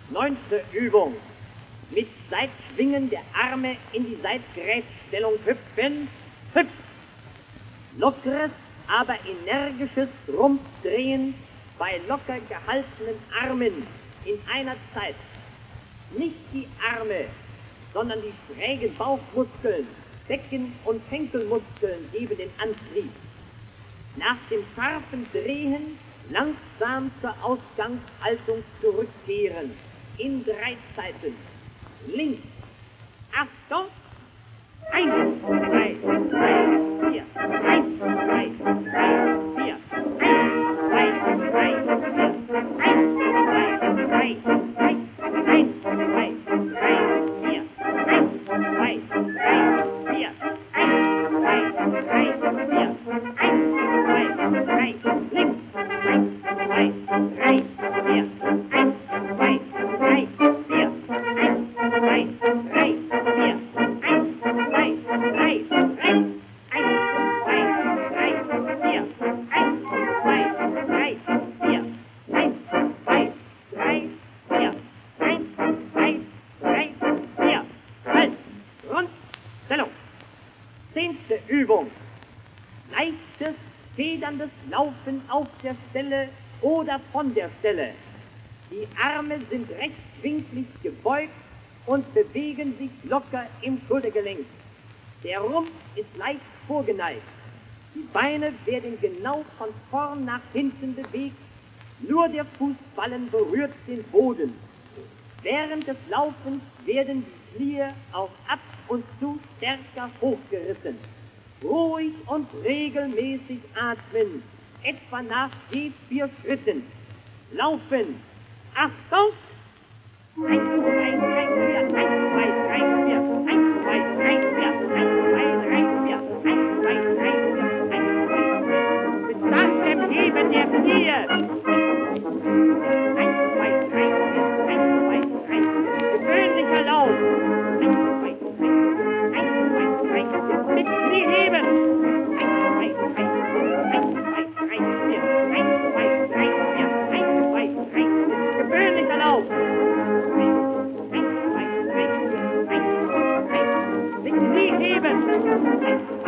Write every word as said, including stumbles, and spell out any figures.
Neunte Übung. Mit Seitschwingen der Arme in die Seitgrätstellung hüpfen. Hüpf! Lockeres, aber energisches Rumpfdrehen bei locker gehaltenen Armen in einer Zeit. Nicht die Arme, sondern die schrägen Bauchmuskeln, Becken- und Schenkelmuskeln geben den Antrieb. Nach dem scharfen Drehen langsam zur Ausgangshaltung zurückkehren. In drei Zeiten. Links. Achtung. Eins, zwei, drei, vier. Eins, zwei, drei, vier. Eins, zwei, drei, vier. Eins, zwei, drei, drei. Eins, zwei, drei, vier. Eins, zwei, drei, vier. Eins, zwei, drei, vier. Eins, zwei, drei. Links. Eins, zwei, drei, vier. Eins, zwei, drei, vier. Eins, zwei, drei, vier. Eins, zwei, drei, rechts. Eins, zwei, drei, vier. Eins, zwei, drei, vier. Eins, zwei, drei, vier. Eins, zwei, drei, vier. Halt! Rund! Stellung! Zehnte Übung. Leichtes, federndes Laufen auf der Stelle oder von der Stelle. Die Arme sind rechtwinklig gebeugt und bewegen sich locker im Schultergelenk. Der Rumpf ist leicht vorgeneigt. Die Beine werden genau von vorn nach hinten bewegt. Nur der Fußballen berührt den Boden. Während des Laufens werden die Knie auch ab und zu stärker hochgerissen. Ruhig und regelmäßig atmen, etwa nach je vier Schritten. Laufen. Achtung! Eins, zwei, drei, vier, eins, zwei, drei, vier, eins, zwei, drei, vier, eins, zwei, drei, vier, eins, zwei, drei, vier, eins, zwei, drei. Mit starkem Heben der Knie. Eins, zwei, drei, vier, eins, zwei, drei, vier. Gewöhnlicher Lauf. Eins, zwei, drei, vier, eins, zwei, drei, vier. Mit Knie heben. Eins, zwei, drei, vier, eins, zwei, drei, vier, eins, zwei, drei, vier, eins, zwei, drei, vier. Gewöhnlicher Lauf. Eins, zwei, drei, vier, eins, zwei, drei. Mit Knie heben.